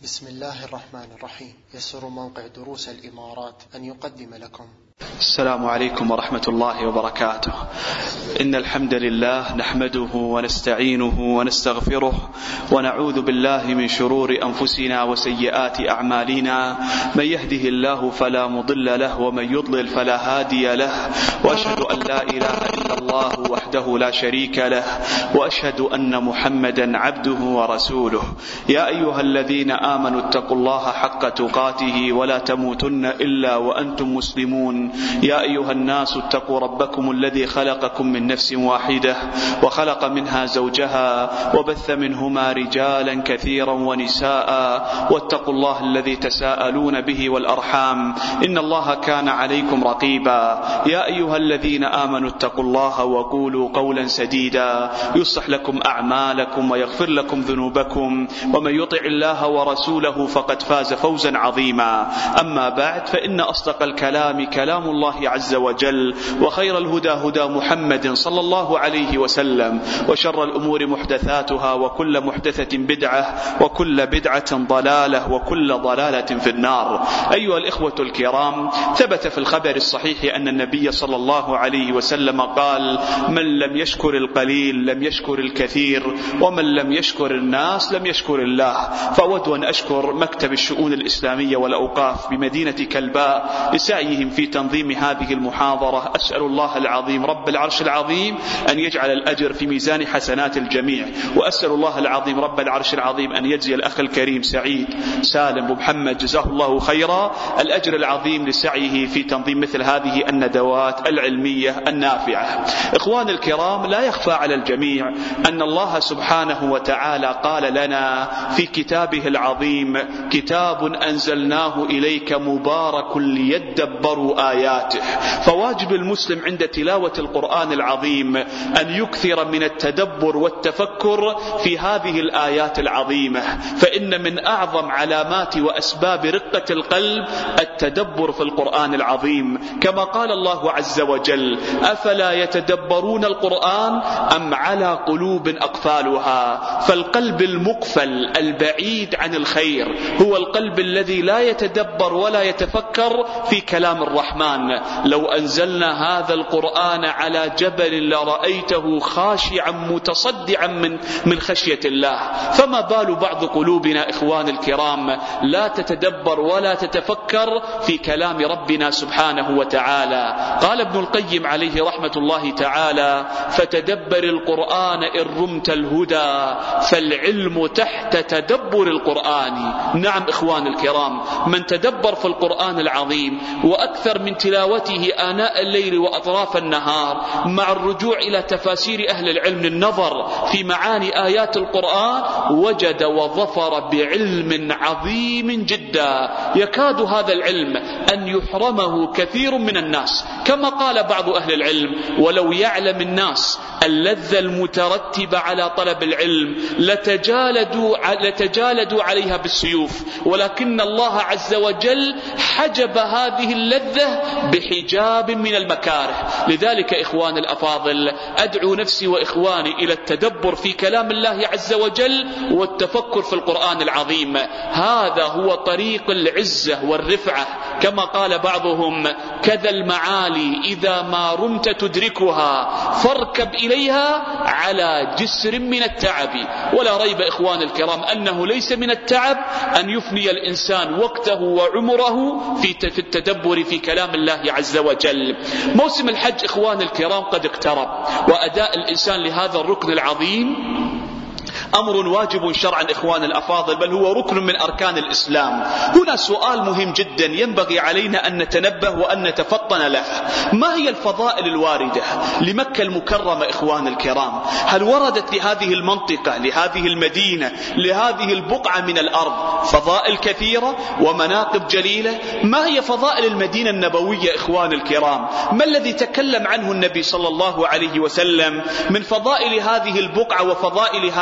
بسم الله الرحمن الرحيم. يسر موقع دروس الإمارات أن يقدم لكم. السلام عليكم ورحمة الله وبركاته. إن الحمد لله نحمده ونستعينه ونستغفره ونعوذ بالله من شرور أنفسنا وسيئات أعمالنا. من يهده الله فلا مضل له ومن يضلل فلا هادي له، وأشهد أن لا إله إلا الله وحده لا شريك له، وأشهد أن محمدا عبده ورسوله. يا أيها الذين آمنوا اتقوا الله حق تقاته ولا تموتن إلا وأنتم مسلمون. يا أيها الناس اتقوا ربكم الذي خلقكم من نفس واحدة وخلق منها زوجها وبث منهما رجالا كثيرا ونساء، واتقوا الله الذي تساءلون به والأرحام إن الله كان عليكم رقيبا. يا أيها الذين آمنوا اتقوا الله وقولوا قولا سديدا يصلح لكم أعمالكم ويغفر لكم ذنوبكم، ومن يطع الله ورسوله فقد فاز فوزا عظيما. أما بعد، فإن أصدق الكلام كلام الله عز وجل، وخير الهدى هدى محمد صلى الله عليه وسلم، وشر الأمور محدثاتها، وكل محدثة بدعة، وكل بدعة ضلالة، وكل ضلالة في النار. أيها الإخوة الكرام، ثبت في الخبر الصحيح أن النبي صلى الله عليه وسلم قال: من لم يشكر القليل لم يشكر الكثير، ومن لم يشكر الناس لم يشكر الله. فأود أن أشكر مكتب الشؤون الإسلامية والأوقاف بمدينة كلباء لسعيهم في تنظيم هذه المحاضرة. أسأل الله العظيم رب العرش العظيم أن يجعل الأجر في ميزان حسنات الجميع، وأسأل الله العظيم رب العرش العظيم أن يجزي الأخ الكريم سعيد سالم ومحمد جزاه الله خيرا الأجر العظيم لسعيه في تنظيم مثل هذه الندوات العلمية النافعة. إخوان الكرام، لا يخفى على الجميع أن الله سبحانه وتعالى قال لنا في كتابه العظيم: كتاب أنزلناه إليك مبارك ليدبروا آياته. فواجب المسلم عند تلاوة القرآن العظيم أن يكثر من التدبر والتفكر في هذه الآيات العظيمة، فإن من أعظم علامات وأسباب رقة القلب التدبر في القرآن العظيم، كما قال الله عز وجل: أفلا يتدبرون القرآن أم على قلوب أقفالها. فالقلب المقفل البعيد عن الخير هو القلب الذي لا يتدبر ولا يتفكر في كلام الرحمن. لو أنزلنا هذا القرآن على جبل لرأيته خاشعا متصدعا من خشية الله. فما بال بعض قلوبنا إخوان الكرام لا تتدبر ولا تتفكر في كلام ربنا سبحانه وتعالى. قال ابن القيم عليه رحمة الله تعالى: فتدبر القرآن إن رمت الهدى، فالعلم تحت تدبر القرآن. نعم إخوان الكرام، من تدبر في القرآن العظيم وأكثر من تلاوته آناء الليل وأطراف النهار، مع الرجوع إلى تفاسير أهل العلم النظر في معاني آيات القرآن، وجد وظفر بعلم عظيم جدا يكاد هذا العلم أن يحرمه كثير من الناس. كما قال بعض أهل العلم: ولو يعلم الناس اللذة المترتبة على طلب العلم لتجالدوا عليها بالسيوف، ولكن الله عز وجل حجب هذه اللذة بحجاب من المكاره. لذلك إخوان الأفاضل، أدعو نفسي وإخواني إلى التدبر في كلام الله عز وجل والتفكر في القرآن العظيم. هذا هو طريق العزة والرفعة، كما قال بعضهم: كذا المعالي إذا ما رمت تدركها فاركب إليها على جسر من التعب. ولا ريب إخوان الكرام أنه ليس من التعب أن يفني الإنسان وقته وعمره في التدبر في كلام الله عز وجل. موسم الحج إخوان الكرام قد اقترب، وأداء الإنسان لهذا الركن العظيم أمر واجب شرعا إخوان الأفاضل، بل هو ركن من أركان الإسلام. هنا سؤال مهم جدا ينبغي علينا أن نتنبه وأن نتفطن له: ما هي الفضائل الواردة لمكة المكرمة إخوان الكرام؟ هل وردت لهذه المنطقة، لهذه المدينة، لهذه البقعة من الأرض فضائل كثيرة ومناقب جليلة؟ ما هي فضائل المدينة النبوية إخوان الكرام؟ ما الذي تكلم عنه النبي صلى الله عليه وسلم من فضائل هذه البقعة وفضائل هذه المدينة؟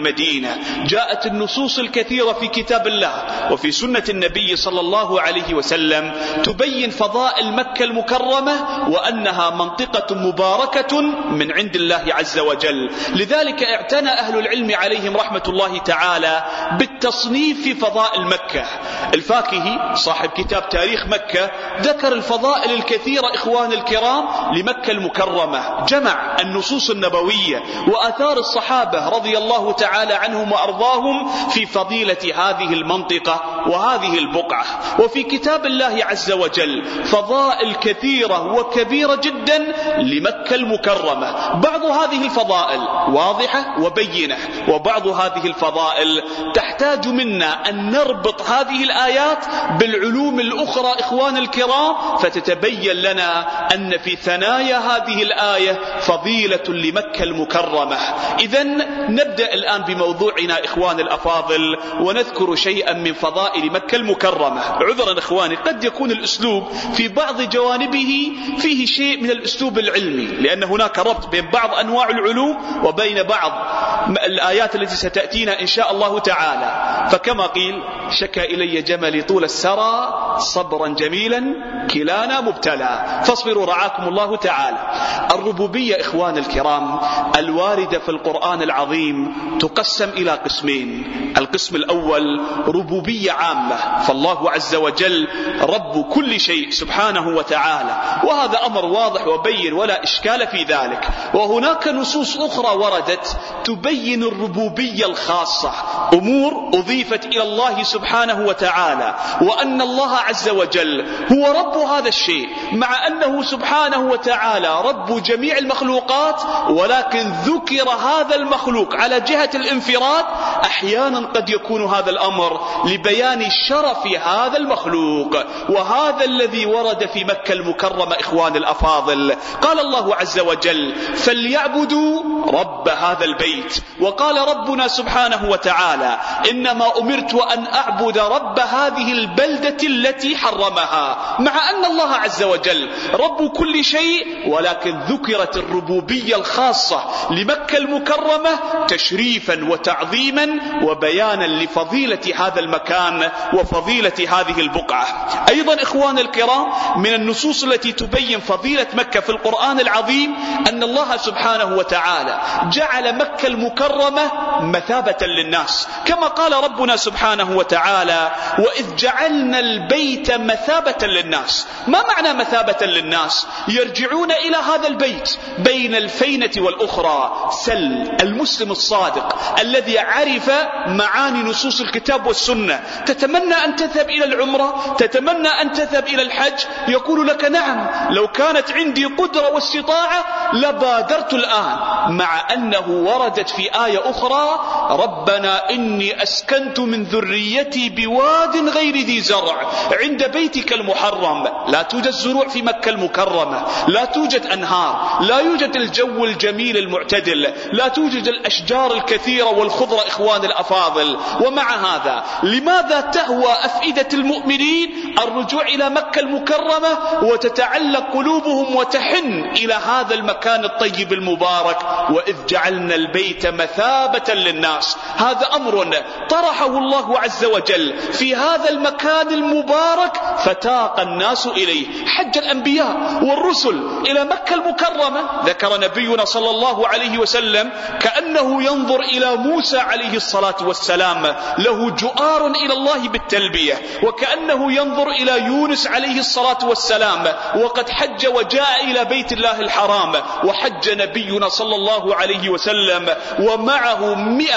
المدينة. جاءت النصوص الكثيرة في كتاب الله وفي سنة النبي صلى الله عليه وسلم تبين فضائل مكة المكرمة وأنها منطقة مباركة من عند الله عز وجل. لذلك اعتنى أهل العلم عليهم رحمة الله تعالى بالتصنيف في فضائل مكة. الفاكهي صاحب كتاب تاريخ مكة ذكر الفضائل الكثيرة إخوان الكرام لمكة المكرمة، جمع النصوص النبوية وآثار الصحابة رضي الله تعالى عنهم وأرضاهم في فضيلة هذه المنطقة وهذه البقعة. وفي كتاب الله عز وجل فضائل كثيرة وكبيرة جدا لمكة المكرمة. بعض هذه الفضائل واضحة وبينة، وبعض هذه الفضائل تحتاج منا أن نربط هذه الآيات بالعلوم الأخرى إخوان الكرام، فتتبين لنا أن في ثنايا هذه الآية فضيلة لمكة المكرمة. إذن نبدأ الآن بموضوعنا إخوان الأفاضل ونذكر شيئا من فضائل مكة المكرمة. عذرا إخواني قد يكون الأسلوب في بعض جوانبه فيه شيء من الأسلوب العلمي، لأن هناك ربط بين بعض أنواع العلوم وبين بعض الآيات التي ستأتينا إن شاء الله تعالى. فكما قيل شكى إلي جملي طول السرى صبرا جميلا كلانا مبتلى فاصبروا رعاكم الله تعالى. الربوبية إخوان الكرام الواردة في القرآن العظيم تقسم إلى قسمين. القسم الأول ربوبية عامة، فالله عز وجل رب كل شيء سبحانه وتعالى، وهذا أمر واضح وبين ولا إشكال في ذلك. وهناك نصوص أخرى وردت تبين الربوبية الخاصة، أمور أضيفت إلى الله سبحانه وتعالى، وأن الله عز وجل هو رب هذا الشيء، مع أنه سبحانه وتعالى رب جميع المخلوقات، ولكن ذكر هذا المخلوق على جهة الانفراد. أحيانا قد يكون هذا الأمر لبيان شرف هذا المخلوق، وهذا الذي ورد في مكة المكرمة إخوان الأفاضل. قال الله عز وجل فليعبدوا رب هذا البيت، وقال ربنا سبحانه وتعالى إنما أمرت أن أعبد رب هذه البلدة التي حرمها، مع أن الله عز وجل رب كل شيء، ولكن ذكرت الربوبية الخاصة لمكة المكرمة تشريفا وتعظيما وبيانا لفضيلة هذا المكان وفضيلة هذه البقعة. أيضا إخوان الكرام من النصوص التي تبين فضيلة مكة في القرآن العظيم أن الله سبحانه وتعالى جعل مكة المكرمة مثابة للناس، كما قال ربنا سبحانه وتعالى وإذ جعلنا البيت مثابة للناس. ما معنى مثابة للناس؟ يرجعون إلى هذا البيت بين الفينة والأخرى. سل المسلم الصادق الذي عرف معاني نصوص الكتاب والسنة، تتمنى أن تذهب إلى العمرة، تتمنى أن تذهب إلى الحج، يقول لك نعم لو كانت عندي قدرة واستطاعة لبادرت الآن، مع أنه وردت في آية أخرى ربنا إني أسكنت من ذريتي بواد غير ذي زرع عند بيتك المحرم. لا توجد زروع في مكة المكرمة، لا توجد أنهار، لا يوجد الجو الجميل المعتدل، لا توجد الأشجار الكثيرة والخضرة إخوان الأفاضل. ومع هذا لماذا تهوى أفئدة المؤمنين الرجوع إلى مكة المكرمة وتتعلق قلوبهم وتحن إلى هذا المكان الطيب المبارك؟ وإذ جعلنا البيت مثابة للناس، هذا أمر طرحه الله عز وجل في هذا المكان المبارك فتاق الناس إليه. حج الأنبياء والرسل إلى مكة المكرمة، ذكر نبينا صلى الله عليه وسلم كأنه ينظر إلى موسى عليه الصلاة والسلام له جؤار إلى الله بالتلبية، وكأنه ينظر إلى يونس عليه الصلاة والسلام وقد حج وجاء إلى بيت الله الحرام. وحج نبينا صلى الله عليه وسلم ومعه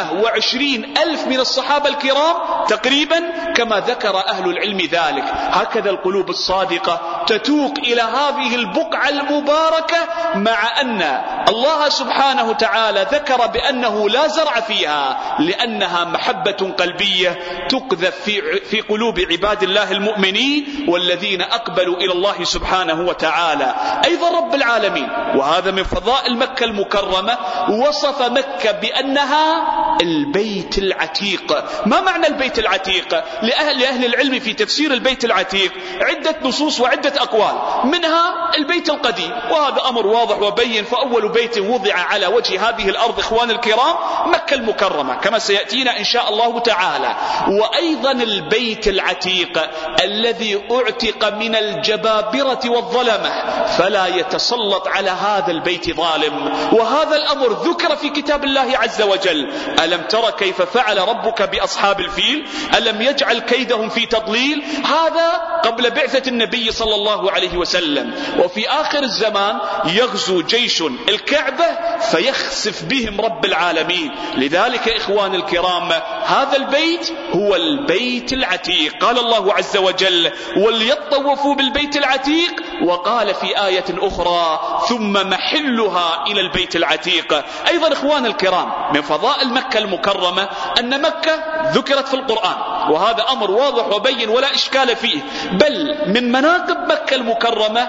120,000 من الصحابة الكرام تقريبا، كما ذكر أهل العلم ذلك. هكذا القلوب الصادقة تتوق إلى هذه البقعة المباركة، مع أن الله سبحانه وتعالى ذكر بأنه لا زرع فيها، لأنها محبة قلبية تقذف في قلوب عباد الله المؤمنين والذين أقبلوا إلى الله سبحانه وتعالى. أيضا رب العالمين، وهذا من فضائل مكة المكرمة، وصف مكة بأنها البيت العتيق. ما معنى البيت العتيق؟ لأهل العلم في تفسير البيت العتيق عدة نصوص وعدة أقوال، منها البيت القديم، وهذا أمر واضح وبين، فأول بيت وضع على وجه هذه الأرض إخوان الكرام مكة المكرمة كما سيأتينا إن شاء الله تعالى. وأيضا البيت العتيق الذي أعتق من الجبابرة والظلمة فلا يتسلط على هذا البيت ظالم. وهذا الأمر ذكر في كتاب الله عز وجل: ألم تر كيف فعل ربك بأصحاب الفيل ألم يجعل كيدهم في تضليل. هذا قبل بعثة النبي صلى الله عليه وسلم. وفي آخر الزمان يغزو جيش الكعبة فيخسف بهم رب العالمين. لذلك إخوان الكرام هذا البيت هو البيت العتيق. قال الله عز وجل: وليطوفوا بالبيت العتيق. وقال في آية أخرى: ثم محلها إلى البيت العتيق. أيضا إخوان الكرام من فضائل مكة المكرمة أن مكة ذكرت في القرآن، وهذا أمر واضح وبين ولا إشكال فيه. بل من مناقب مكة المكرمة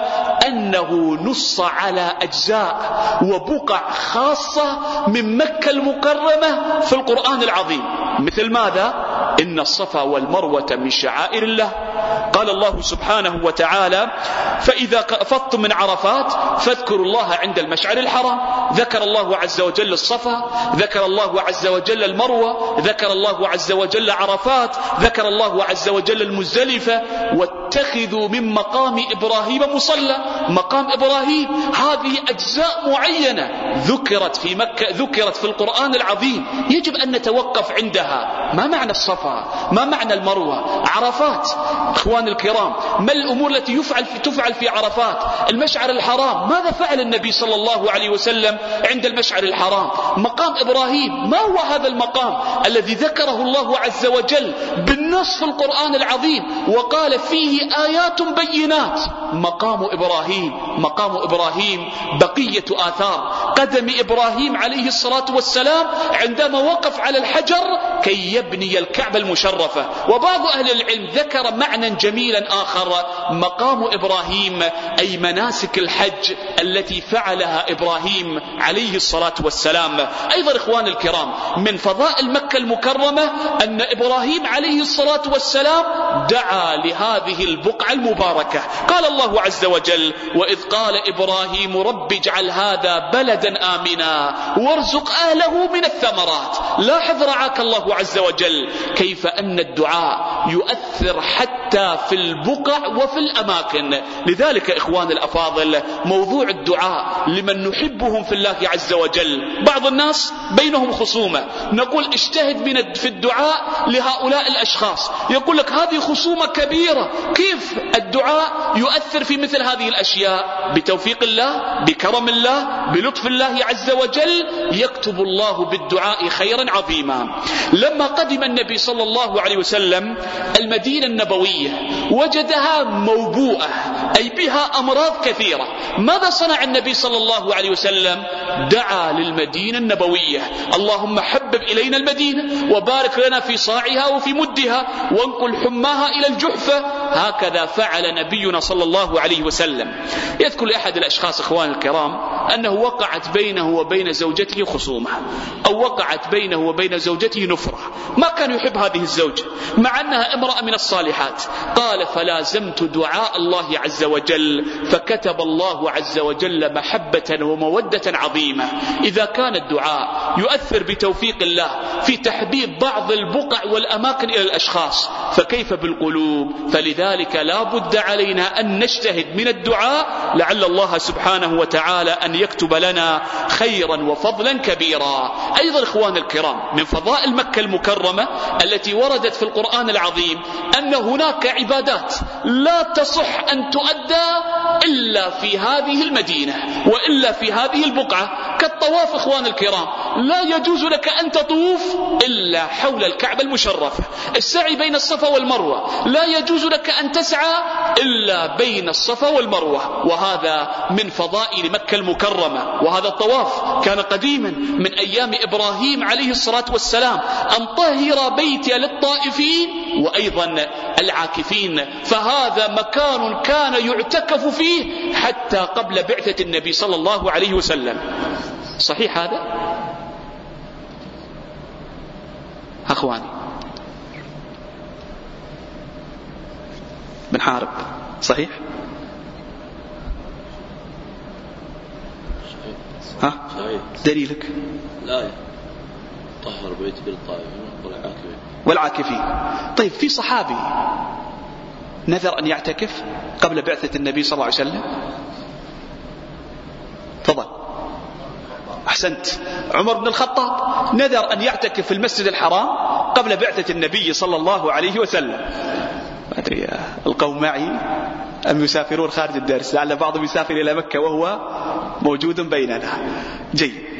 أنه نص على أجزاء وبقع خاصة من مكة المكرمة في القرآن العظيم. مثل ماذا؟ إن الصفا والمروة من شعائر الله. قال الله سبحانه وتعالى: فإذا أفضتم من عرفات فاذكروا الله عند المشعر الحرام. ذكر الله عز وجل الصفا، ذكر الله عز وجل المروة، ذكر الله عز وجل عرفات، ذكر الله عز وجل المزدلفة. واتخذوا من مقام إبراهيم مصلى. مقام إبراهيم هذه أجزاء معينة ذكرت في مكة، ذكرت في القرآن العظيم، يجب أن نتوقف عندها. ما معنى الصفا؟ ما معنى المروة؟ عرفات إخوان الكرام ما الأمور التي تفعل في عرفات؟ المشعر الحرام ماذا فعل النبي صلى الله عليه وسلم عند المشعر الحرام؟ مقام إبراهيم ما هو هذا المقام الذي ذكره الله عز وجل بالنص في القرآن العظيم وقال فيه آيات بينات؟ مقام إبراهيم، مقام إبراهيم بقية آثار قدم إبراهيم عليه الصلاة والسلام عندما وقف على الحجر كي يبني الكعبة المشرفة. وبعض أهل العلم ذكر معنى جميلا آخر: مقام إبراهيم أي مناسك الحج التي فعلها إبراهيم عليه الصلاة والسلام. أيضا إخوان الكرام من فضائل مكة المكرمة أن إبراهيم عليه الصلاة والسلام دعا لهذه البقعة المباركة. قال الله عز وجل: وإذ قال إبراهيم رب اجعل هذا بلدا آمنا وارزق أهله من الثمرات. لاحظ رعاك الله عز وجل كيف أن الدعاء يؤثر حتى في البقع وفي الأماكن. لذلك إخوان الأفاضل موضوع الدعاء لمن نحبهم في الله عز وجل. بعض الناس بينهم خصومة، نقول اجتهد في الدعاء لهؤلاء الأشخاص، يقول لك هذه خصومة كبيرة، كيف الدعاء يؤثر في مثل هذه الأشياء؟ بتوفيق الله، بكرم الله، بلطف الله عز وجل يكتب الله بالدعاء خيرا عظيما. لما قدم النبي صلى الله عليه وسلم المدينة النبوية وجدها موبوءة أي بها أمراض كثيرة. ماذا صنع النبي صلى الله عليه وسلم؟ دعا للمدينة النبوية: اللهم حبب إلينا المدينة وبارك لنا في صاعها وفي مدها وانقل حماها إلى الجحفة. هكذا فعل نبينا صلى الله عليه وسلم. يذكر لأحد الأشخاص إخوان الكرام أنه وقعت بينه وبين زوجته خصومة، أو وقعت بينه وبين زوجته نفرة، ما كان يحب هذه الزوجة مع أنها امرأة من الصالحات. قال: فلازمت دعاء الله عز وجل فكتب الله عز وجل محبة ومودة عظيمة. إذا كان الدعاء يؤثر بتوفيق الله في تحبيب بعض البقع والأماكن إلى الأشخاص فكيف بالقلوب؟ فلذلك لا بد علينا أن نجتهد من الدعاء لعل الله سبحانه وتعالى أن يكتب لنا خيرا وفضلا كبيرا. أيضا إخوان الكرام من فضائل مكة المكرمة التي وردت في القرآن العظيم أن هناك عبادات لا تصح أن تؤدى إلا في هذه المدينة وإلا في هذه البقعة، كالطواف إخوان الكرام. لا يجوز لك أن تطوف إلا حول الكعبة المشرفة. السعي بين الصفا والمروة لا يجوز لك أن تسعى إلا بين الصفا والمروة، وهذا من فضائل مكة المكرمة. وهذا الطواف كان قديما من أيام إبراهيم عليه الصلاة والسلام أن طهر بيتي للطائفين وأيضا العاكفين، فهذا مكان كان يعتكف فيه حتى قبل بعثة النبي صلى الله عليه وسلم. صحيح هذا؟ أخواني بنحارب صحيح؟ ها؟ دليلك؟ لا طهر بيت بالطائفين والعاكفين. طيب في صحابي نذر أن يعتكف قبل بعثة النبي صلى الله عليه وسلم. تفضل. أحسنت. عمر بن الخطاب نذر أن يعتكف في المسجد الحرام قبل بعثة النبي صلى الله عليه وسلم. ما أدري القوم معي أم يسافرون خارج الدرس، لعل بعضهم يسافر إلى مكة وهو موجود بيننا. جيد.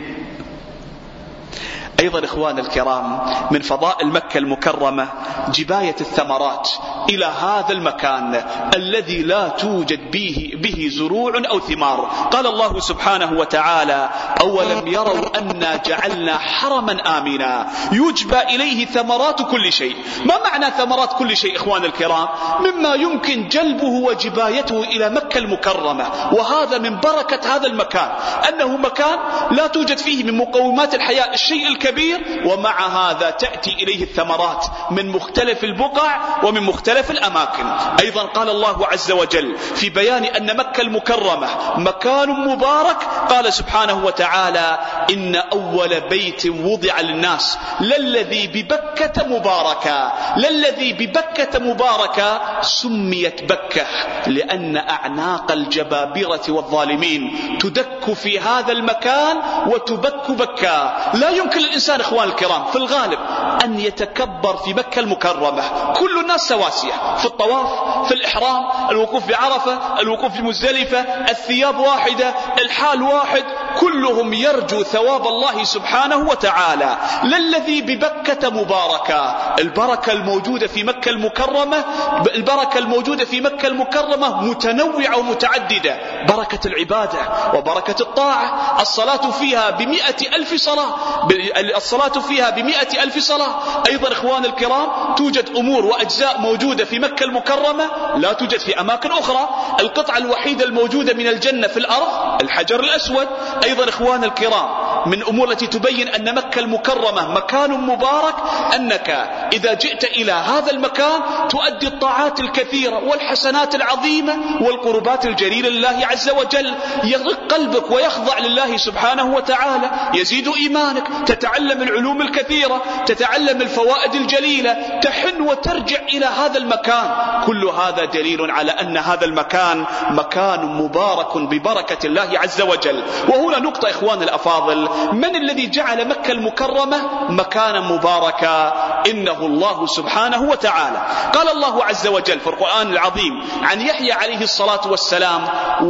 أيضا إخوان الكرام من فضائل مكة المكرمة جباية الثمرات إلى هذا المكان الذي لا توجد به زروع أو ثمار. قال الله سبحانه وتعالى: أولم يروا أنا جعلنا حرما آمنا يجبى إليه ثمرات كل شيء. ما معنى ثمرات كل شيء إخوان الكرام؟ مما يمكن جلبه وجبايته إلى مكة المكرمة. وهذا من بركة هذا المكان أنه مكان لا توجد فيه من مقومات الحياة الشيء الكبير، ومع هذا تأتي إليه الثمرات من مختلف البقع ومن مختلف الأماكن. أيضا قال الله عز وجل في بيان أن مكة المكرمة مكان مبارك، قال سبحانه وتعالى: إن أول بيت وضع للناس للذي ببكة مباركا. للذي ببكة مباركا سميت بكة لأن أعناق الجبابرة والظالمين تدك في هذا المكان وتبك بكا. لا يمكن الإنسان إخوان الكرام في الغالب أن يتكبر في مكة المكرمة. كل الناس سواسية في الطواف، في الإحرام، الوقوف بعرفة، الوقوف بمزدلفة، الثياب واحدة، الحال واحد، كلهم يرجو ثواب الله سبحانه وتعالى. للذي ببكة مباركة. البركة الموجودة في مكة المكرمة، البركة الموجودة في مكة المكرمة متنوعة ومتعددة. بركة العبادة وبركة الطاعة. الصلاة فيها ب100,000 صلاة، الصلاة فيها ب100,000 صلاة. أيضا إخوان الكرام توجد أمور وأجزاء موجودة في مكة المكرمة لا توجد في أماكن أخرى. القطعة الوحيدة الموجودة من الجنة في الأرض الحجر الأسود. أيضا إخوان الكرام من أمور التي تبين أن مكة المكرمة مكان مبارك أنك إذا جئت إلى هذا المكان تؤدي الطاعات الكثيرة والحسنات العظيمة والقربات الجليلة لله عز وجل. يرق قلبك ويخضع لله سبحانه وتعالى، يزيد إيمانك، تتعلم العلوم الكثيرة، تتعلم الفوائد الجليلة، تحن وترجع إلى هذا المكان. كل هذا دليل على أن هذا المكان مكان مبارك ببركة الله عز وجل. وهنا نقطة إخوان الأفاضل: من الذي جعل مكة المكرمة مكانا مباركا؟ إنه الله سبحانه وتعالى. قال الله عز وجل في القرآن العظيم عن يحيى عليه الصلاة والسلام: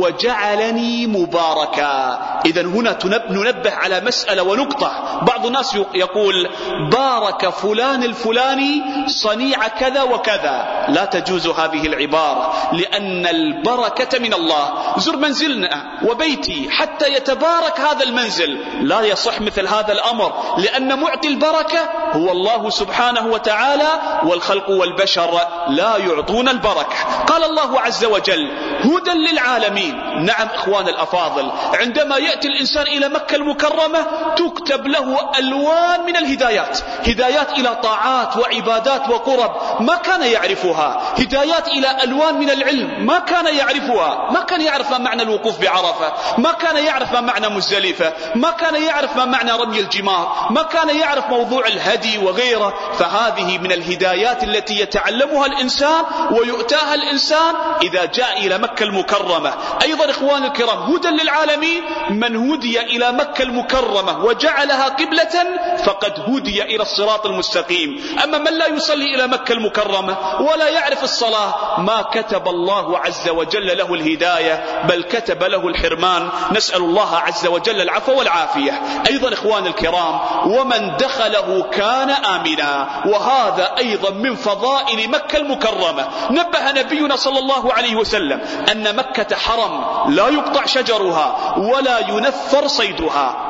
وجعلني مباركا. إذن هنا ننبه على مسألة ونقطة. بعض الناس يقول: بارك فلان الفلاني صنيع كذا وكذا. لا تجوز هذه العبارة، لأن البركة من الله. زر منزلنا وبيتي حتى يتبارك هذا المنزل، لا يصح مثل هذا الأمر، لأن معطي البركة هو الله سبحانه وتعالى، والخلق والبشر لا يعطون البركة. قال الله عز وجل: هدى للعالمين. نعم إخوان الأفاضل، عندما يأتي الإنسان إلى مكة المكرمة تكتب له ألوان من الهدايات، هدايات إلى طاعات وعبادات وقرب ما كان يعرفها، هدايات إلى ألوان من العلم ما كان يعرفها. ما كان يعرف ما معنى الوقوف بعرفة، ما كان يعرف ما معنى مزدلفة، ما كان يعرف ما معنى رمي الجمار، ما كان يعرف موضوع الهدي وغيره. فهذه من الهدايات التي يتعلمها الإنسان ويؤتاها الإنسان إذا جاء إلى مكة المكرمة. أيضا إخوان الكرام هدى للعالمين، من هدي إلى مكة المكرمة وجعلها قبلة فقد هدي إلى الصراط المستقيم. أما من لا يصلي إلى مكة المكرمة ولا يعرف الصلاة ما كتب الله عز وجل له الهداية، بل كتب له الحرمان. نسأل الله عز وجل العفو والعافية. أيضا إخوان الكرام ومن دخله كان آمنا، وهذا أيضا من فضائل مكة المكرمة. نبه نبينا صلى الله عليه وسلم أن مكة حرم لا يقطع شجرها ولا ينفر صيدها.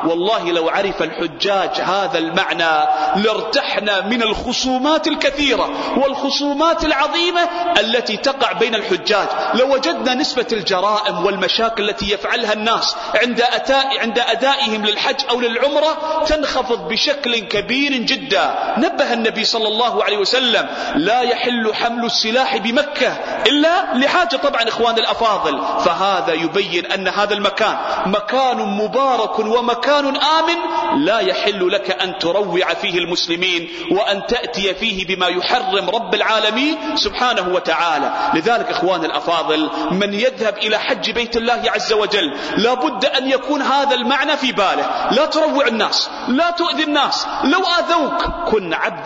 والله لو عرف الحجاج هذا المعنى لارتحنا من الخصومات الكثيرة والخصومات العظيمة التي تقع بين الحجاج. لوجدنا نسبة الجرائم والمشاكل التي يفعلها الناس عند أدائهم للحج أو للعمرة تنخفض بشكل كبير جدا. نبه النبي صلى الله عليه وسلم: لا يحل حمل السلاح بمكة إلا لحاجة. طبعا إخوان الأفاضل، فهذا يبين أن هذا المكان مكان مبارك ومكان آمن، لا يحل لك أن تروع فيه المسلمين وأن تأتي فيه بما يحرم رب العالمين سبحانه وتعالى. لذلك إخوان الأفاضل، من يذهب إلى حج بيت الله عز وجل لا بد أن يكون هذا المعنى في باله. لا تروع الناس، لا تؤذي الناس، لو آذوك كن عبد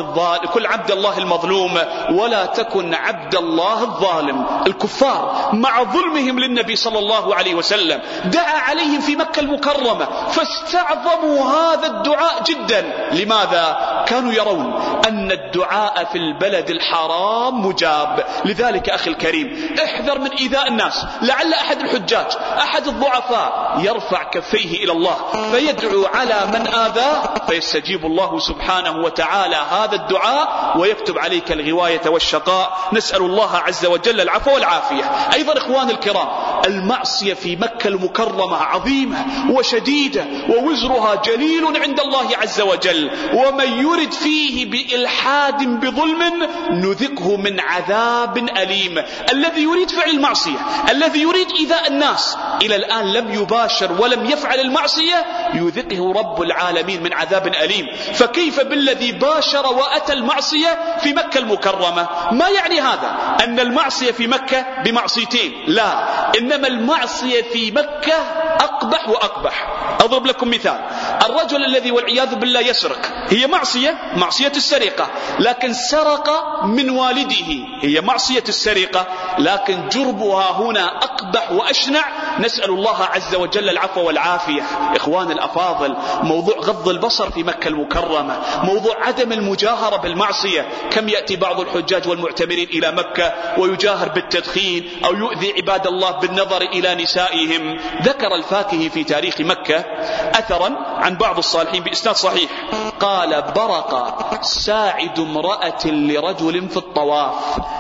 الله المظلوم ولا تكن عبد الله الظالم. الكفار مع ظلمهم للنبي صلى الله عليه وسلم دعا عليهم في مكة المكرمة فاستعظموا هذا الدعاء جدا. لماذا؟ كانوا يرون أن الدعاء في البلد الحرام مجاب. لذلك أخي الكريم، احذر من إيذاء الناس. لعل أحد الحجاج، أحد الضعفاء، يرفع كفيه إلى الله فيدعو على من آذاه فيستجيب الله سبحانه وتعالى هذا الدعاء ويكتب عليك الغواية والشقاء. نسأل الله عز وجل العفو والعافية. أيضا إخوان الكرام، المعصية في مكة المكرمة عظيمة وشديدة ووزرها جليل عند الله عز وجل، ومن يرد فيه بإلحاد بظلم نذقه من عذاب أليم. الذي يريد فعل المعصية، الذي يريد إيذاء الناس، إلى الآن لم يباشر ولم يفعل المعصية، يذقه رب العالمين من عذاب أليم. فكيف بالذي باشر وأتى المعصية في مكة المكرمة؟ ما يعني هذا أن المعصية في مكة بمعصيتين، لا، إنما المعصية في مكة أقبح وأقبح. أضرب لكم مثال: الرجل الذي والعياذ بالله يسرق، هي معصية السرقة، لكن سرق من والده، هي معصية السرقة، لكن جربها هنا أقبح وأشنع. نسأل الله عز وجل العفو والعافية. إخوان الأفاضل، موضوع غض البصر في مكة المكرمة، موضوع عدم المجاهرة بالمعصية. كم يأتي بعض الحجاج والمعتمرين إلى مكة ويجاهر بالتدخين أو يؤذي عباد الله بالنظر إلى نسائهم. ذكر الفاكهي في تاريخ مكة أثرا عن بعض الصالحين بإسناد صحيح، قال: برق ساعد امرأة لرجل في الطواف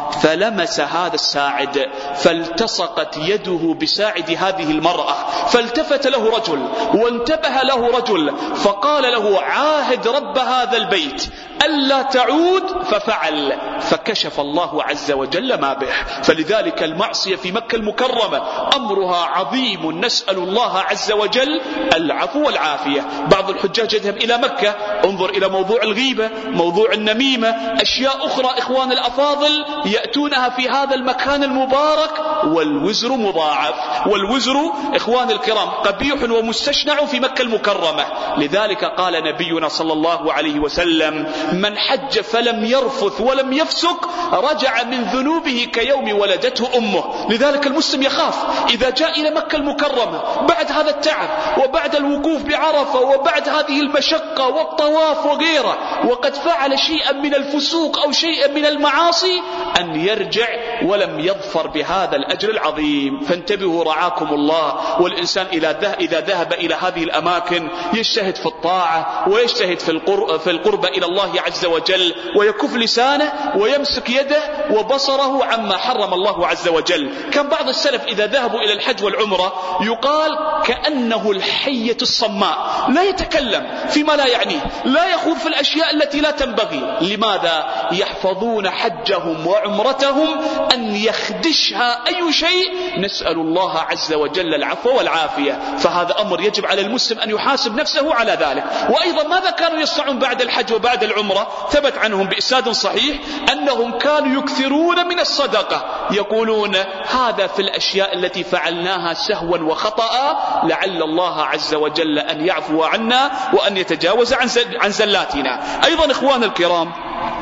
فلمس هذا الساعد فالتصقت يده بساعد هذه المرأة، فالتفت له رجل وانتبه له رجل فقال له: عاهد رب هذا البيت ألا تعود، ففعل، فكشف الله عز وجل ما به. فلذلك المعصية في مكة المكرمة أمرها عظيم، نسأل الله عز وجل العفو والعافية. بعض الحجاج يذهب إلى مكة، انظر إلى موضوع الغيبة، موضوع النميمة، أشياء أخرى إخوان الأفاضل يأتونها في هذا المكان المبارك والوزر مضاعف. والوزر إخوان الكرام قبيح ومستشنع في مكة المكرمة. لذلك قال نبينا صلى الله عليه وسلم: من حج فلم يرفث ولم يفسق رجع من ذنوبه كيوم ولدته أمه. لذلك المسلم يخاف إذا جاء إلى مكة المكرمة بعد هذا التعب وبعد الوقوف بعرفة وبعد هذه المشقة والطواف وغيره، وقد فعل شيئا من الفسوق أو شيئا من المعاصي، أن يرجع ولم يظفر بهذا الأجر العظيم. فانتبهوا رعاكم الله. والإنسان إذا ذهب إلى هذه الأماكن يجتهد في الطاعة ويجتهد في القرب إلى الله عز وجل، ويكف لسانه ويمسك يده وبصره عما حرم الله عز وجل. كان بعض السلف إذا ذهبوا إلى الحج والعمرة يقال كأنه الحية الصماء، لا يتكلم فيما لا يعنيه، لا يخوض في الأشياء التي لا تنبغي. لماذا؟ يحفظون حجهم وعمرتهم أن يخدشها أي شيء. نسأل الله عز وجل العفو والعافية. فهذا أمر يجب على المسلم أن يحاسب نفسه على ذلك. وأيضا ماذا كانوا يصنعون بعد الحج وبعد العمرة؟ ثبت عنهم بإسناد صحيح أنهم كانوا يكثرون من الصدقة، يقولون: هذا في الأشياء التي فعلناها سهوا وخطأ، لعل الله عز وجل أن يعفو عنا وأن يتجاوز عن زلاتنا. أيضا إخوان الكرام،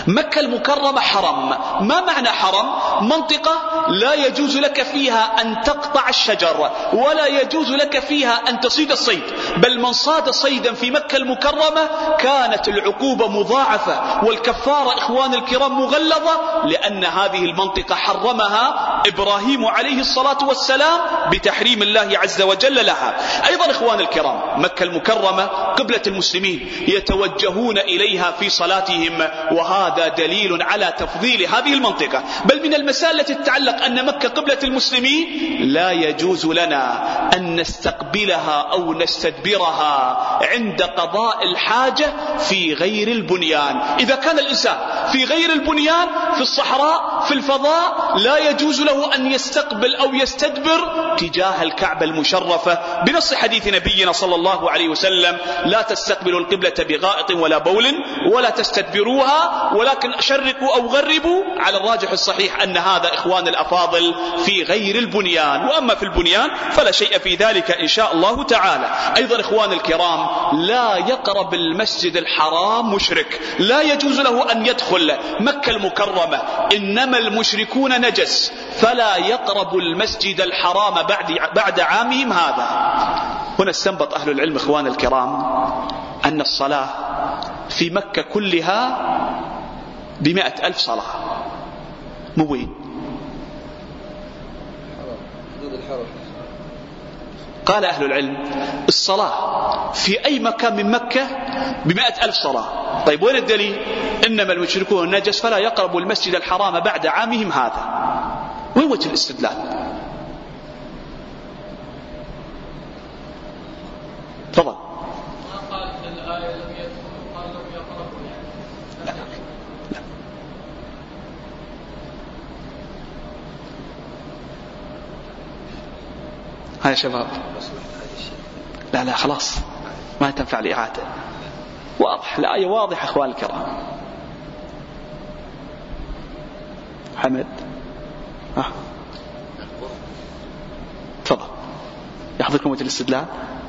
مكة المكرمة حرم. ما معنى حرم؟ منطقة لا يجوز لك فيها أن تقطع الشجر ولا يجوز لك فيها أن تصيد الصيد، بل من صاد صيدا في مكة المكرمة كانت العقوبة مضاعفة والكفارة إخوان الكرام مغلظة، لأن هذه المنطقة حرمها إبراهيم عليه الصلاة والسلام بتحريم الله عز وجل لها. أيضا إخوان الكرام مكة المكرمة قبلة المسلمين يتوجهون إليها في صلاتهم، وهذا دليل على تفضيل هذه المنطقة. بل من المسائل التي تتعلق أن مكة قبلة المسلمين لا يجوز لنا أن نستقبلها أو نستدبرها عند قضاء الحاجة في غير البنيان. إذا كان الإنسان في غير البنيان في الصحراء في الفضاء لا يجوز له أن يستقبل أو يستدبر تجاه الكعبة المشرفة بنص حديث نبينا صلى الله عليه وسلم: لا تستقبلوا القبلة بغائط ولا بول ولا تستدبروها ولكن شرقوا أو غربوا. على الراجح الصحيح أن هذا إخوان الأفاضل في غير البنيان، وأما في البنيان فلا شيء في ذلك إن شاء الله تعالى. أيضا إخوان الكرام لا يقرب المسجد الحرام مشرك، لا يجوز له أن يدخل مكة المكرمة، إنما المشركون نجس، فلا يقرب المسجد الحرام بعد عامهم هذا. هنا استنبط أهل العلم إخوان الكرام أن الصلاة في مكة كلها ب100,000 صلاة. مو وين؟ قال أهل العلم الصلاة في أي مكان من مكة ب100,000 صلاة. طيب وين الدليل؟ إنما المشركون نجس فلا يقربوا المسجد الحرام بعد عامهم هذا. وين وجه الاستدلال؟ تفضل. ها يا شباب، لا خلاص ما تنفع الإعادة، واضح الآية واضحة أخوان الكرام. حمد تفضل يحضركم وجه الاستدلال.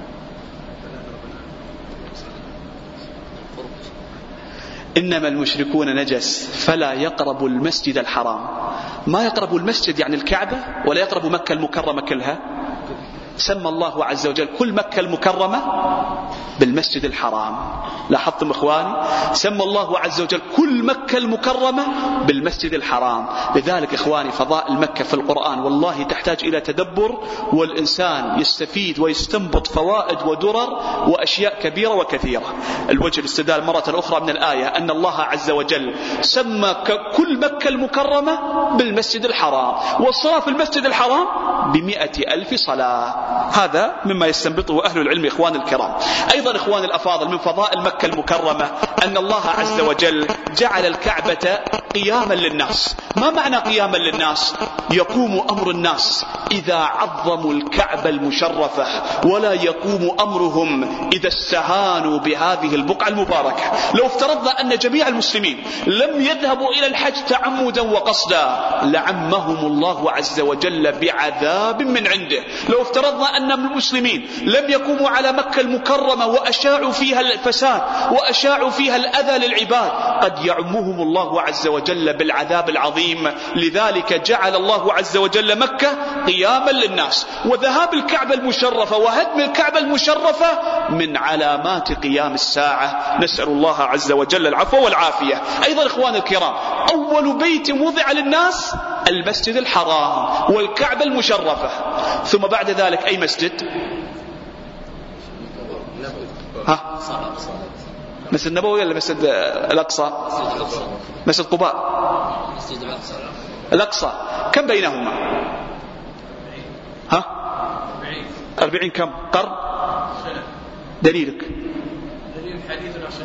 إنما المشركون نجس فلا يقربوا المسجد الحرام. ما يقربوا المسجد يعني الكعبة، ولا يقربوا مكة المكرمة كلها. سمى الله عز وجل كل مكة المكرمة بالمسجد الحرام. لاحظتم إخواني؟ سمى الله عز وجل كل مكة المكرمة بالمسجد الحرام. لذلك إخواني فضائل مكة في القرآن والله تحتاج إلى تدبر، والإنسان يستفيد ويستنبط فوائد ودرر وأشياء كبيرة وكثيرة. الوجه الاستدلال مرة أخرى من الآية أن الله عز وجل سمى كل مكة المكرمة بالمسجد الحرام، والصلاة في المسجد الحرام ب100,000 صلاة. هذا مما يستنبطه أهل العلم إخوان الكرام. أيضا إخوان الأفاضل من فضائل مكة المكرمة أن الله عز وجل جعل الكعبة قياما للناس. ما معنى قياما للناس؟ يقوم أمر الناس إذا عظموا الكعبة المشرفة، ولا يقوم أمرهم إذا استهانوا بهذه البقعة المباركة. لو افترضنا أن جميع المسلمين لم يذهبوا إلى الحج تعمدا وقصدا لعمهم الله عز وجل بعذاب من عنده. لو افترضنا أن المسلمين لم يقوموا على مكة المكرمة وأشاعوا فيها الفساد وأشاعوا فيها الأذى للعباد قد يعمهم الله عز وجل بالعذاب العظيم. لذلك جعل الله عز وجل مكة قياما للناس. وذهاب الكعبة المشرفة وهدم الكعبة المشرفة من علامات قيام الساعة، نسأل الله عز وجل العفو والعافية. أيضا إخوان الكرام أول بيت وضع للناس المسجد الحرام والكعبة المشرفة، ثم بعد ذلك أي مسجد؟ مسجد النبوي ولا مسجد الأقصى؟ مسجد قباء الأقصى. كم بينهما؟ 40 كم قرن؟ دليلك؟ دليل حديث العشر.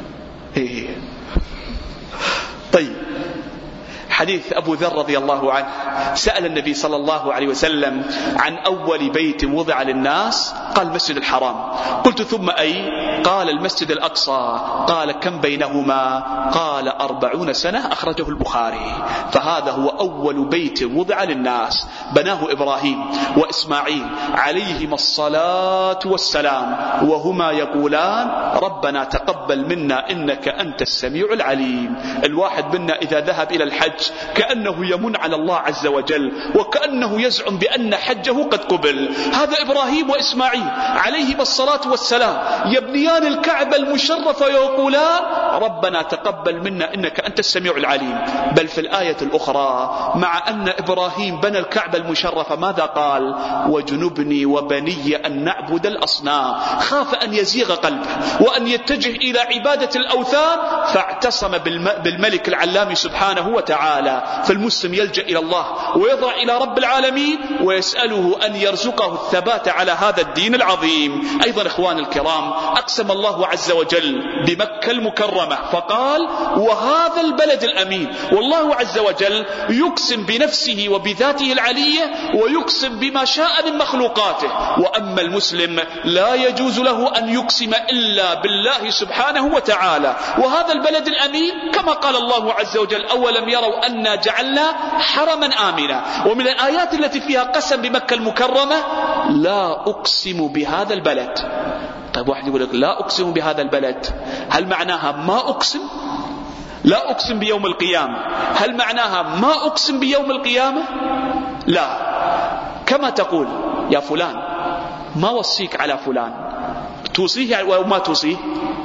طيب حديث أبو ذر رضي الله عنه سأل النبي صلى الله عليه وسلم عن أول بيت وضع للناس، قال المسجد الحرام. قلت ثم أي؟ قال المسجد الأقصى. قال كم بينهما؟ قال 40 سنة، أخرجه البخاري. فهذا هو أول بيت وضع للناس، بناه إبراهيم وإسماعيل عليهما الصلاة والسلام، وهما يقولان ربنا تقبل منا إنك أنت السميع العليم. الواحد منا إذا ذهب إلى الحج كأنه يمن على الله عز وجل، وكأنه يزعم بأن حجه قد قبل. هذا إبراهيم وإسماعيل عليهما الصلاة والسلام يبنيان الكعبة المشرفة ويقولان ربنا تقبل منا إنك أنت السميع العليم. بل في الآية الأخرى مع أن إبراهيم بنى الكعبة المشرفة ماذا قال؟ وجنبني وبني أن نعبد الأصنام. خاف أن يزيغ قلبه وأن يتجه إلى عبادة الأوثان، فاعتصم بالملك العلام سبحانه وتعالى. فالمسلم يلجأ إلى الله ويضع إلى رب العالمين ويسأله أن يرزقه الثبات على هذا الدين العظيم. أيضا إخوان الكرام، أقسم الله عز وجل بمكة المكرمة فقال وهذا البلد الأمين. والله عز وجل يقسم بنفسه وبذاته العلية ويقسم بما شاء من مخلوقاته. وأما المسلم لا يجوز له أن يقسم إلا بالله سبحانه وتعالى. وهذا البلد الأمين كما قال الله عز وجل أولم يروا أنا جعلنا حرما آمنا. ومن الآيات التي فيها قسم بمكة المكرمة لا أقسم بهذا البلد. طيب واحد يقول لك لا أقسم بهذا البلد، هل معناها ما أقسم؟ لا أقسم بيوم القيامة، هل معناها ما أقسم بيوم القيامة؟ لا. كما تقول يا فلان ما وصيك على فلان، توصيه أو ما توصيه؟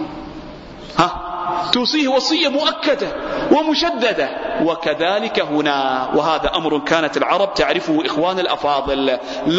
توصيه وصية مؤكدة ومشددة. وكذلك هنا، وهذا أمر كانت العرب تعرفه إخوان الأفاضل.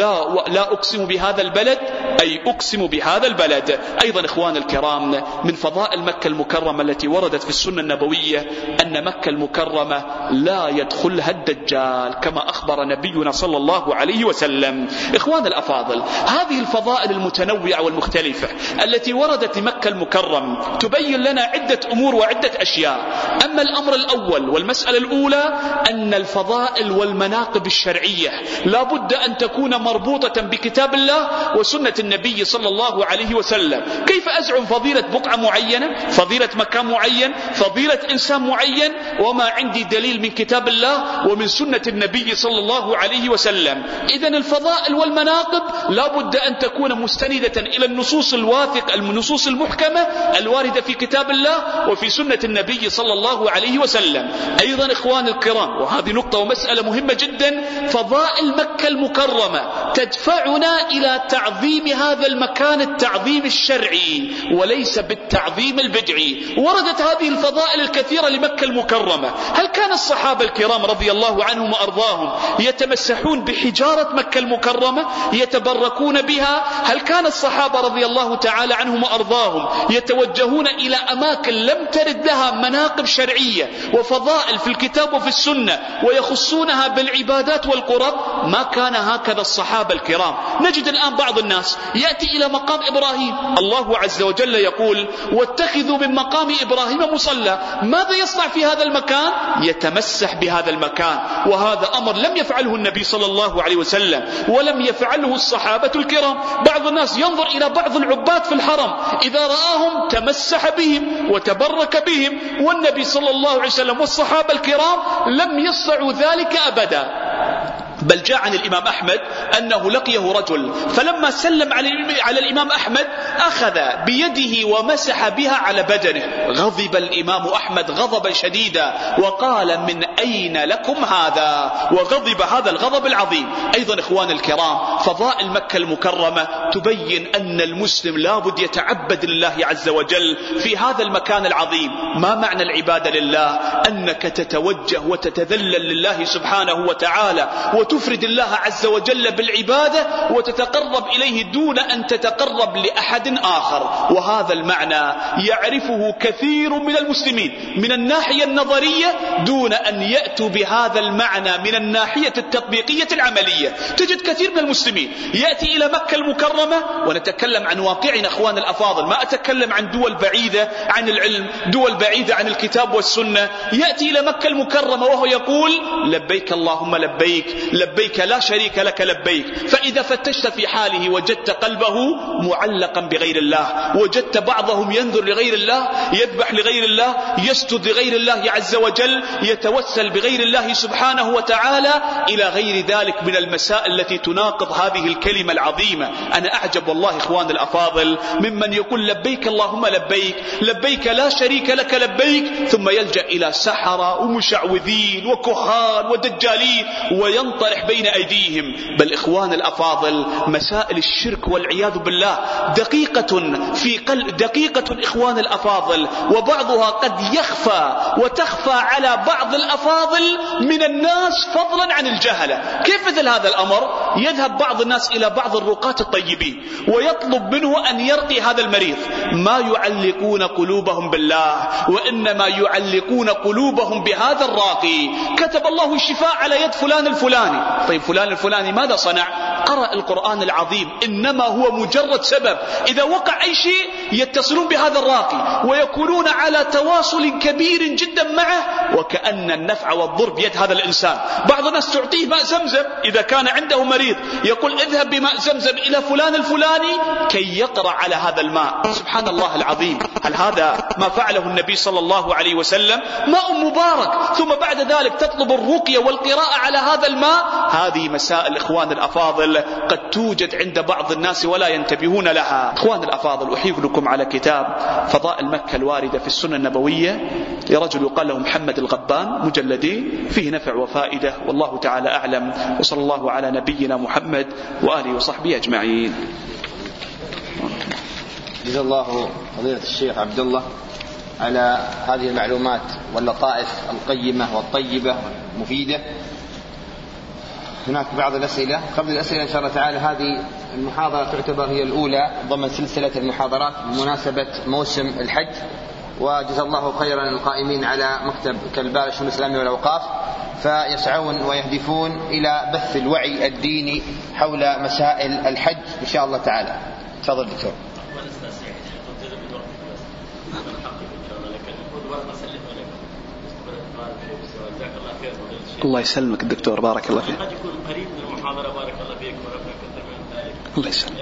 لا أقسم بهذا البلد أي أقسم بهذا البلد. أيضا إخوان الكرام، من فضائل مكة المكرمة التي وردت في السنة النبوية أن مكة المكرمة لا يدخلها الدجال كما أخبر نبينا صلى الله عليه وسلم. إخوان الأفاضل، هذه الفضائل المتنوعة والمختلفة التي وردت لمكة المكرم تبين لنا عدة أمور وعدة أشياء. أما الأمر الأول والمسألة الأولى أن الفضائل والمناقب الشرعية لا بد أن تكون مربوطة بكتاب الله وسنة النبي صلى الله عليه وسلم. كيف أزعم فضيلة بقعة معينة، فضيلة مكان معين، فضيلة إنسان معين وما عندي دليل من كتاب الله ومن سنة النبي صلى الله عليه وسلم؟ إذن الفضائل والمناقب لا بد أن تكون مستندة إلى النصوص الواثقة، النصوص المحكمة الواردة في كتاب الله وفي سنة النبي صلى الله عليه وسلم. أيضا إخوان الكرام، وهذه نقطة ومسألة مهمة جدا، فضائل مكة المكرمة تدفعنا إلى تعظيم هذا المكان التعظيم الشرعي وليس بالتعظيم البدعي. وردت هذه الفضائل الكثيرة لمكة المكرمة. هل كان الصحابة الكرام رضي الله عنهم وأرضاهم يتمسحون بحجارة مكة المكرمة يتبركون بها؟ هل كان الصحابة رضي الله تعالى عنهم وأرضاهم يتوجهون إلى أماكن لم ترد لها مناقب شرعية وفضائل في الكتاب وفي السنة ويخصونها بالعبادات والقرب؟ ما كان هكذا الصحابة الكرام. نجد الآن بعض الناس يأتي إلى مقام إبراهيم، الله عز وجل يقول واتخذوا من مقام إبراهيم مصلى. ماذا يصنع في هذا المكان؟ يتمسح بهذا المكان. وهذا أمر لم يفعله النبي صلى الله عليه وسلم ولم يفعله الصحابة الكرام. بعض الناس ينظر إلى بعض العباد في الحرم إذا رآهم تمسح بهم وتبرك بهم، والنبي صلى الله عليه وسلم والصحابة الكرام لم يصنعوا ذلك أبدا. بل جاء عن الإمام أحمد أنه لقيه رجل فلما سلم على الإمام أحمد أخذ بيده ومسح بها على بدنه. غضب الإمام أحمد غضبا شديدا وقال من أين لكم هذا؟ وغضب هذا الغضب العظيم. أيضا إخوان الكرام، فضائل مكة المكرمة تبين أن المسلم لابد يتعبد لله عز وجل في هذا المكان العظيم. ما معنى العبادة لله؟ أنك تتوجه وتتذلل لله سبحانه وتعالى وتفرد الله عز وجل بالعبادة وتتقرب إليه دون أن تتقرب لأحد آخر. وهذا المعنى يعرفه كثير من المسلمين من الناحية النظرية دون أن يأتوا بهذا المعنى من الناحية التطبيقية العملية. تجد كثير من المسلمين يأتي إلى مكة المكرمة، ونتكلم عن واقعنا أخوان الأفاضل، ما أتكلم عن دول بعيدة عن العلم، دول بعيدة عن الكتاب والسنة. يأتي إلى مكة المكرمة وهو يقول لبيك اللهم لبيك، لبيك لا شريك لك لبيك. فإذا فتشت في حاله وجدت قلبه معلقا بغير الله، وجدت بعضهم ينذر لغير الله، يذبح لغير الله، يسجد لغير الله عز وجل، يتوسل بغير الله سبحانه وتعالى، إلى غير ذلك من المسائل التي تناقض هذه الكلمة العظيمة. أنا أعجب والله إخوان الأفاضل ممن يقول لبيك اللهم لبيك، لبيك لا شريك لك لبيك، ثم يلجأ إلى سحرة ومشعوذين وكهان ودجالين وينطرح بين أيديهم. بل إخوان الأفاضل مسائل الشرك والعياذ بالله دقيقة إخوان الأفاضل، وبعضها قد يخفى وتخفى على بعض الأفاضل من الناس فضلا عن الجهلة. كيف مثل هذا الأمر؟ يذهب بعض الناس إلى بعض الرقاة الطيبين ويطلب منه أن يرقي هذا المريض. ما يعلقون قلوبهم بالله، وإنما يعلقون قلوبهم بهذا الراقي. كتب الله الشفاء على يد فلان الفلاني. طيب فلان الفلاني ماذا صنع؟ قرأ القرآن العظيم، إنما هو مجرد سبب. إذا وقع أي شيء يتصلون بهذا الراقي ويكونون على تواصل كبير جدا معه، وكأن النفع والضر بيد هذا الإنسان. بعض الناس تعطيه ماء زمزم إذا كان عنده مريض، يقول اذهب بماء زمزم إلى فلان الفلاني كي يقرأ على هذا الماء. سبحان الله العظيم، هل هذا ما فعله النبي صلى الله عليه وسلم؟ ماء مبارك، ثم بعد ذلك تطلب الرقية والقراءة على هذا الماء. هذه مسائل إخوان الأفاضل قد توجد عند بعض الناس ولا ينتبهون لها. إخوان الأفاضل، أحيل لكم على كتاب فضائل مكة الواردة في السنة النبوية لرجل قال له محمد الغبان، مجلدين، فيه نفع وفائدة، والله تعالى أعلم. وصلى الله على نبينا محمد وآله وصحبه أجمعين. جزا الله فضيلة الشيخ عبد الله على هذه المعلومات واللطائف القيمة والطيبة والمفيدة. هناك بعض الأسئلة. قبل الأسئلة إن شاء الله تعالى، هذه المحاضرة تعتبر هي الأولى ضمن سلسلة المحاضرات بمناسبة موسم الحج، وجزا الله خيرا القائمين على مكتب كالبال الشؤون الإسلامية والأوقاف، فيسعون ويهدفون إلى بث الوعي الديني حول مسائل الحج إن شاء الله تعالى. تفضل دكتور. الله يسلمك الدكتور، بارك الله فيك. قد يكون قريب من المحاضرة، بارك الله فيك وربنا كثر من ذلك. الله يسلمك.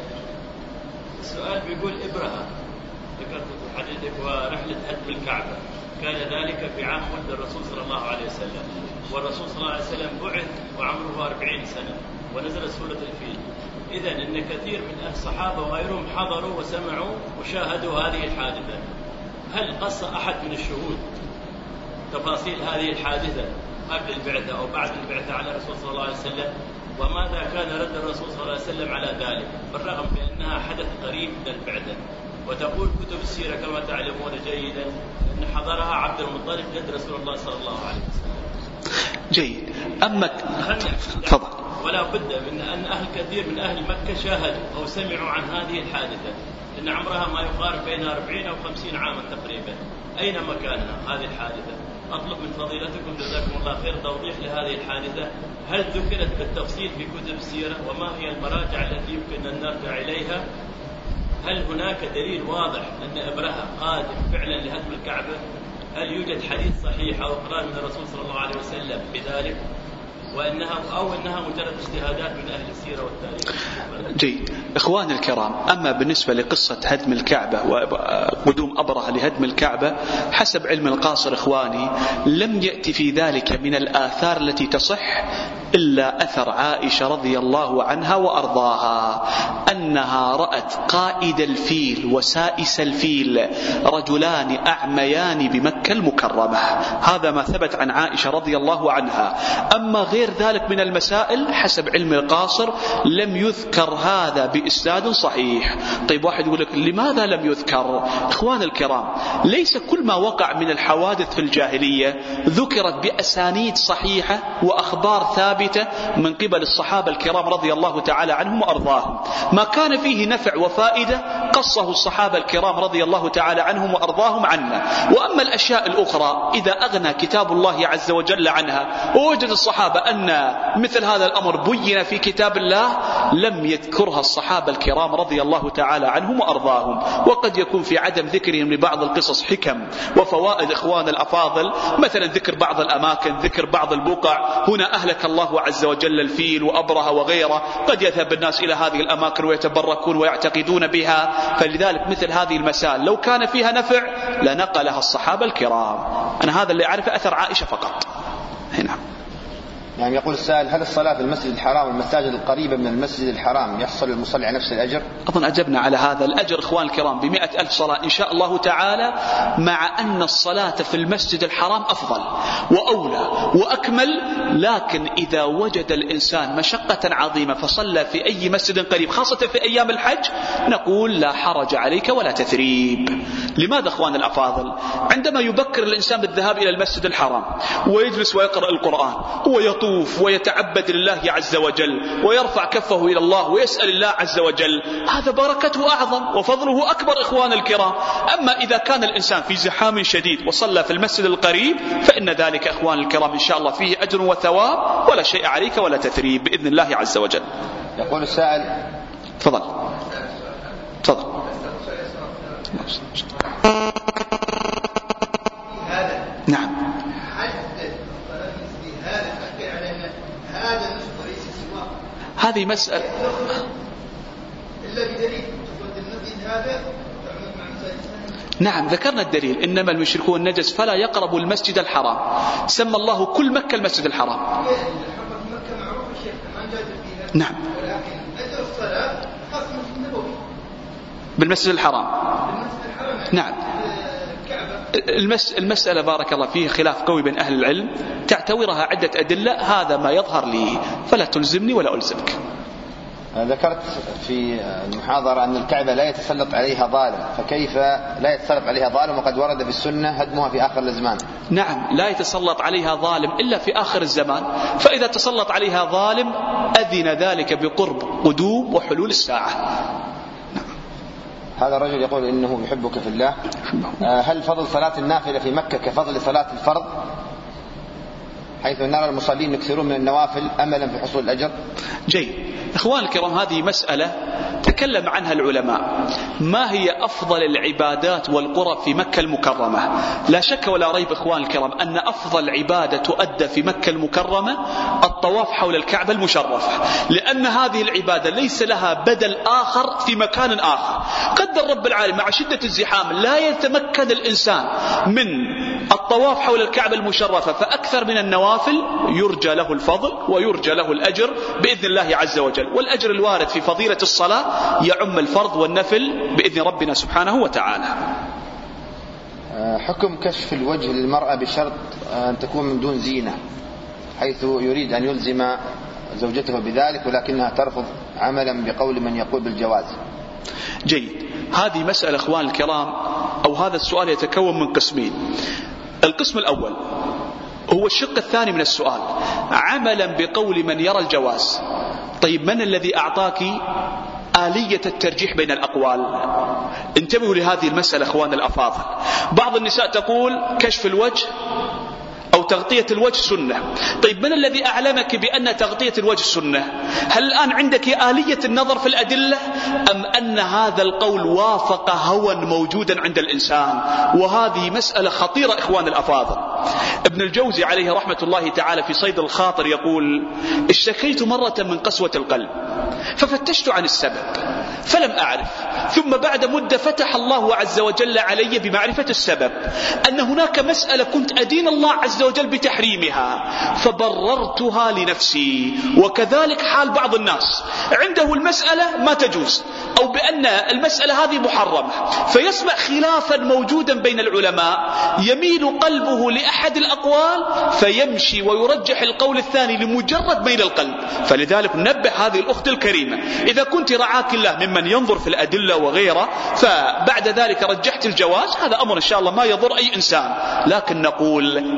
السؤال بيقول إبرهة ذكرت في حديثك ورحلة هدم الكعبة، كان ذلك في عام ولد الرسول صلى الله عليه وسلم، والرسول صلى الله عليه وسلم بعث وعمره 40 سنة ونزلت سورة الفيل. إذن إن كثير من الصحابة وغيرهم حضروا وسمعوا وشاهدوا هذه الحادثة. هل قص أحد من الشهود تفاصيل هذه الحادثة قبل البعثة أو بعد البعثة على الرسول صلى الله عليه وسلم؟ وماذا كان رد الرسول صلى الله عليه وسلم على ذلك، بالرغم بأنها حدث قريب من البعثة؟ وتقول كتب السيرة كما تعلمون جيدا أن حضرها عبد المطلب جد رسول الله صلى الله عليه وسلم. جيد. أما تفضل. ولا بد من أن كثير من أهل مكة شاهدوا أو سمعوا عن هذه الحادثة، إن عمرها ما يقارب بين 40 أو 50 عاما تقريبا. أين مكانها هذه الحادثة؟ أطلب من فضيلتكم جزاكم الله خير توضيح لهذه الحادثة. هل ذكرت بالتفصيل في كتب السيرة؟ وما هي المراجع التي يمكن أن نرجع إليها؟ هل هناك دليل واضح أن إبرهة قادم فعلا لهدم الكعبة؟ هل يوجد حديث صحيح أو إقرار من الرسول صلى الله عليه وسلم بذلك؟ وإنها مجرد اجتهادات من أهل السيرة والتاريخ؟ جيد. إخواني الكرام، أما بالنسبة لقصة هدم الكعبة وقدوم أبرهة لهدم الكعبة، حسب علم القاصر إخواني لم يأتي في ذلك من الآثار التي تصح إلا أثر عائشة رضي الله عنها وأرضاها أنها رأت قائد الفيل وسائس الفيل رجلان أعميان بمكة المكرمة. هذا ما ثبت عن عائشة رضي الله عنها. أما غير ذلك من المسائل حسب علم القاصر لم يذكر هذا بإسناد صحيح. طيب واحد يقول لك لماذا لم يذكر؟ إخوان الكرام، ليس كل ما وقع من الحوادث في الجاهلية ذكرت بأسانيد صحيحة وأخبار ثابتة من قبل الصحابة الكرام رضي الله تعالى عنهم وأرضاهم. ما كان فيه نفع وفائدة خصه الصحابة الكرام رضي الله تعالى عنهم وأرضاهم عنا. وأما الأشياء الأخرى إذا أغنى كتاب الله عز وجل عنها ووجد الصحابة أن مثل هذا الأمر بين في كتاب الله لم يذكرها الصحابة الكرام رضي الله تعالى عنهم وأرضاهم. وقد يكون في عدم ذكرهم لبعض القصص حكم وفوائد إخوان الأفاضل، مثلا ذكر بعض الأماكن، ذكر بعض البقع. هنا أهلك الله عز وجل الفيل وأبرهة وغيره، قد يذهب الناس إلى هذه الأماكن ويتبركون ويعتقدون بها. فلذلك مثل هذه المسائل لو كان فيها نفع لنقلها الصحابة الكرام. أنا هذا اللي أعرفه أثر عائشة فقط. هنا يعني يقول السائل: هل الصلاة في المسجد الحرام والمساجد القريبة من المسجد الحرام يحصل للمصلي نفس الأجر؟ أظن أجبنا على هذا. الأجر إخوان الكرام ب100,000 صلاة إن شاء الله تعالى، مع أن الصلاة في المسجد الحرام أفضل وأولى وأكمل. لكن إذا وجد الإنسان مشقة عظيمة فصلى في أي مسجد قريب خاصة في أيام الحج نقول لا حرج عليك ولا تثريب. لماذا إخوان الأفاضل؟ عندما يبكر الإنسان بالذهاب إلى المسجد الحرام ويجلس ويقرأ القرآن ويطوف ويتعبد لله عز وجل ويرفع كفه إلى الله ويسأل الله عز وجل، هذا بركته أعظم وفضله أكبر إخوان الكرام. أما إذا كان الإنسان في زحام شديد وصلى في المسجد القريب فإن ذلك إخوان الكرام إن شاء الله فيه أجر وثواب ولا شيء عليك ولا تثريب بإذن الله عز وجل. يقول السائل: تفضل. نعم. هذه مسألة نعم ذكرنا الدليل: إنما المشركون نجس فلا يقربوا المسجد الحرام. سمى الله كل مكة المسجد الحرام. نعم بالمسجد الحرام. نعم المسألة بارك الله فيه خلاف قوي بين أهل العلم، تعتورها عدة أدلة، هذا ما يظهر لي فلا تلزمني ولا ألزمك. ذكرت في المحاضرة أن الكعبة لا يتسلط عليها ظالم، فكيف لا يتسلط عليها ظالم وقد ورد في السنة هدمها في آخر الزمان؟ نعم لا يتسلط عليها ظالم إلا في آخر الزمان، فإذا تسلط عليها ظالم أذن ذلك بقرب قدوم وحلول الساعة. هذا الرجل يقول إنه يحبك في الله. هل فضل صلاة النافلة في مكة كفضل صلاة الفرض، حيث نرى المصلين يكثرون من النوافل أملا في حصول الأجر؟ جيد. إخوان الكرام، هذه مسألة تكلم عنها العلماء. ما هي أفضل العبادات والقرب في مكة المكرمة؟ لا شك ولا ريب إخوان الكرام أن أفضل عبادة تؤدى في مكة المكرمة الطواف حول الكعبة المشرفة، لأن هذه العبادة ليس لها بدل آخر في مكان آخر. قدر رب العالمين مع شدة الزحام لا يتمكن الإنسان من الطواف حول الكعبة المشرفة، فأكثر من النوافل يرجى له الفضل ويرجى له الأجر بإذن الله عز وجل. والأجر الوارد في فضيلة الصلاة يعم الفرض والنفل بإذن ربنا سبحانه وتعالى. حكم كشف الوجه للمرأة بشرط أن تكون من دون زينة، حيث يريد أن يلزم زوجته بذلك ولكنها ترفض عملا بقول من يقول بالجواز. جيد. هذه مسألة إخوان الكرام، أو هذا السؤال يتكون من قسمين. القسم الأول هو الشق الثاني من السؤال، عملا بقول من يرى الجواز. طيب من الذي أعطاك آلية الترجيح بين الأقوال؟ انتبهوا لهذه المسألة إخوان الأفاضل. بعض النساء تقول كشف الوجه أو تغطية الوجه سنة. طيب من الذي أعلمك بأن تغطية الوجه سنة؟ هل الآن عندك آلية النظر في الأدلة، أم أن هذا القول وافق هوى موجودا عند الإنسان؟ وهذه مسألة خطيرة إخوان الأفاضل. ابن الجوزي عليه رحمة الله تعالى في صيد الخاطر يقول: اشتكيت مرة من قسوة القلب ففتشت عن السبب فلم أعرف، ثم بعد مدة فتح الله عز وجل علي بمعرفة السبب، أن هناك مسألة كنت أدين الله عز وجل بتحريمها فبررتها لنفسي. وكذلك حال بعض الناس، عنده المسألة ما تجوز أو بأن المسألة هذه محرمة، فيسمع خلافا موجودا بين العلماء يميل قلبه لأحد الأقوال فيمشي ويرجح القول الثاني لمجرد ميل القلب. فلذلك نبه هذه الأخت الكريمة، إذا كنت رعاك الله ممن ينظر في الأدلة وغيره فبعد ذلك رجحت الجواز، هذا أمر إن شاء الله ما يضر أي إنسان، لكن نقول اتفق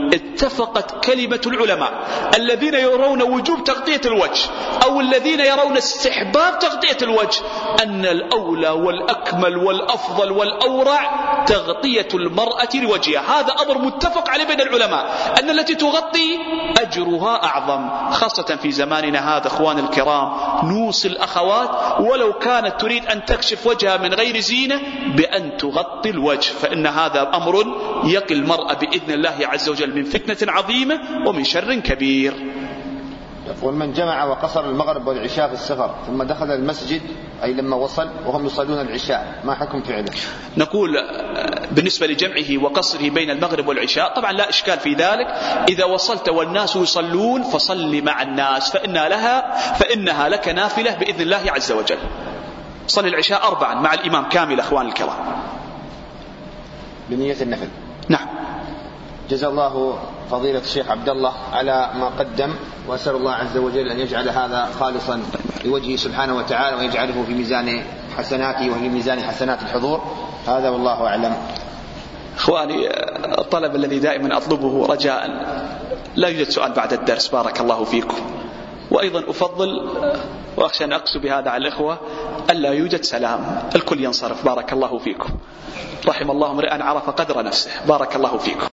اتفقت كلمة العلماء الذين يرون وجوب تغطية الوجه أو الذين يرون استحباب تغطية الوجه أن الأولى والأكمل والأفضل والأورع تغطية المرأة لوجهها. هذا أمر متفق عليه بين العلماء أن التي تغطي أجرها أعظم، خاصة في زماننا هذا أخوان الكرام. نوصي الأخوات ولو كانت تريد أن تكشف وجهها من غير زينة بأن تغطي الوجه، فإن هذا أمر يقي المرأة بإذن الله عز وجل من فتنة عظيمة ومن شر كبير. يقول من جمع وقصر المغرب والعشاء في السفر ثم دخل المسجد أي لما وصل وهم يصلون العشاء، ما حكم فعله؟ نقول بالنسبة لجمعه وقصره بين المغرب والعشاء طبعا لا إشكال في ذلك. إذا وصلت والناس يصلون فصل مع الناس فإنها لك نافلة بإذن الله عز وجل. صلي العشاء 4 مع الإمام كامل أخوان الكرام بنية النفل. نعم. جزا الله فضيلة الشيخ عبد الله على ما قدم، وأسأل الله عز وجل أن يجعل هذا خالصا لوجهه سبحانه وتعالى ويجعله في ميزان حسناته وفي ميزان حسنات الحضور. هذا والله أعلم. إخواني الطلب الذي دائما أطلبه رجاء لا يوجد سؤال بعد الدرس، بارك الله فيكم. وأيضا أفضل وأخشى أن أقسو بهذا على الإخوة ألا يوجد سلام، الكل ينصرف. بارك الله فيكم. رحم الله امرئا عرف قدر نفسه. بارك الله فيكم.